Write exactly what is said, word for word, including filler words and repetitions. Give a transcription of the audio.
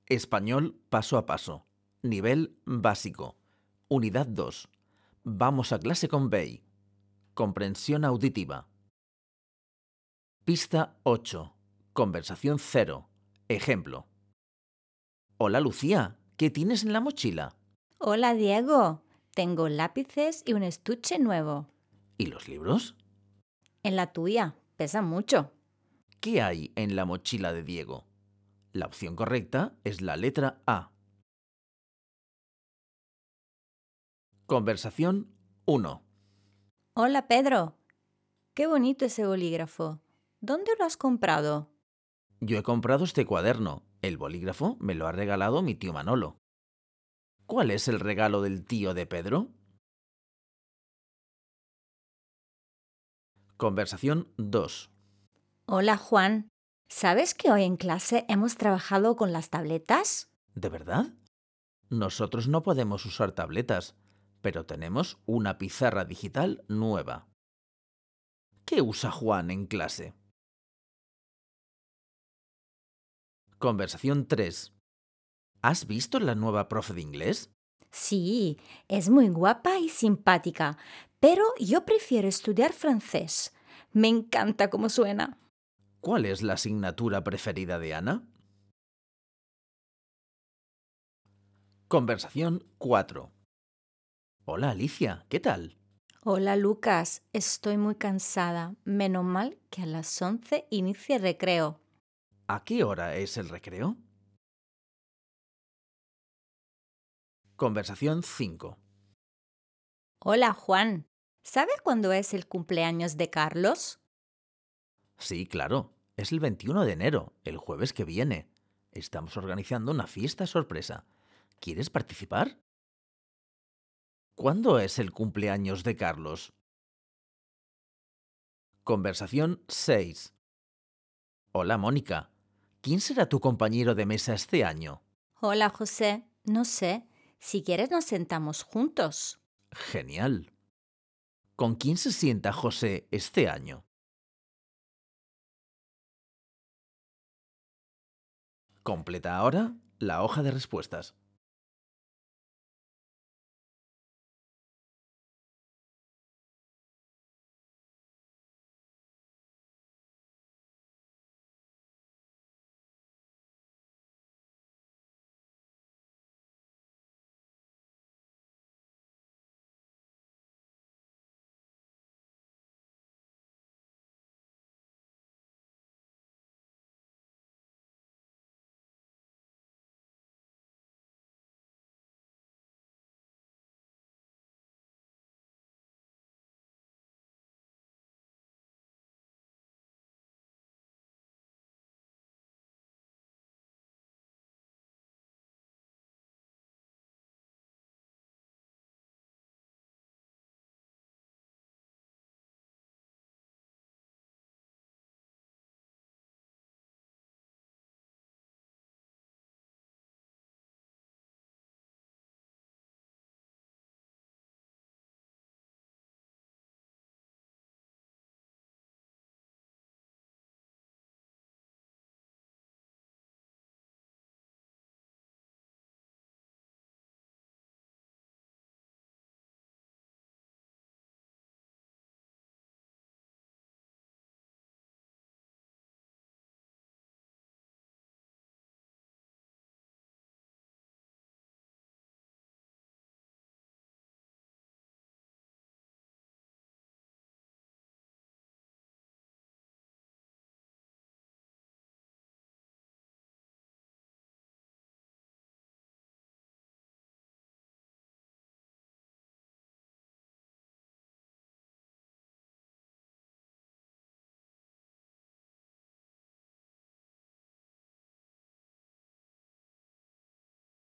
Español paso a paso. Nivel básico. Unidad dos. Vamos a clase con Bey. Comprensión auditiva. Pista ocho. Conversación cero. Ejemplo. Hola Lucía, ¿qué tienes en la mochila? Hola Diego, tengo lápices y un estuche nuevo. ¿Y los libros? En la tuya, pesa mucho. ¿Qué hay en la mochila de Diego? La opción correcta es la letra A. Conversación uno. Hola Pedro, qué bonito ese bolígrafo. ¿Dónde lo has comprado? Yo he comprado este cuaderno. El bolígrafo me lo ha regalado mi tío Manolo. ¿Cuál es el regalo del tío de Pedro? Conversación dos. Hola Juan, ¿sabes que hoy en clase hemos trabajado con las tabletas? ¿De verdad? Nosotros no podemos usar tabletas, pero tenemos una pizarra digital nueva. ¿Qué usa Juan en clase? Conversación tres. ¿Has visto la nueva profe de inglés? Sí, es muy guapa y simpática, pero yo prefiero estudiar francés. Me encanta cómo suena. ¿Cuál es la asignatura preferida de Ana? Conversación cuatro. Hola Alicia, ¿qué tal? Hola Lucas, estoy muy cansada. Menos mal que a las once inicia el recreo. ¿A qué hora es el recreo? Conversación cinco. Hola Juan, ¿sabes cuándo es el cumpleaños de Carlos? Sí, claro, es el veintiuno de enero, el jueves que viene. Estamos organizando una fiesta sorpresa. ¿Quieres participar? ¿Cuándo es el cumpleaños de Carlos? Conversación seis. Hola Mónica, ¿quién será tu compañero de mesa este año? Hola José, no sé, si quieres nos sentamos juntos. Genial. ¿Con quién se sienta José este año? Completa ahora la hoja de respuestas.